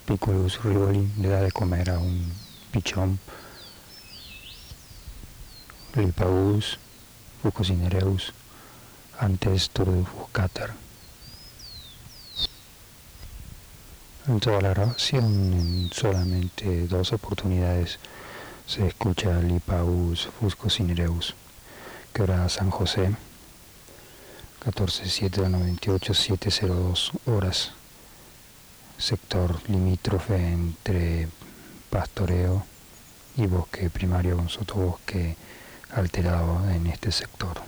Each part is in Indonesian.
Piccolus Rivoli le da de comer a un pichón. Lipaeus, Fucocinereus, antes Turdus Catar. En toda la grabación, en solamente 2 oportunidades, se escucha Lipaeus Fuscocinereus, que hora San José, 14.798.702 horas, sector limítrofe entre pastoreo y bosque primario con sotobosque alterado en este sector.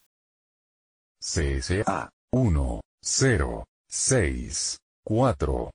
CSA 10644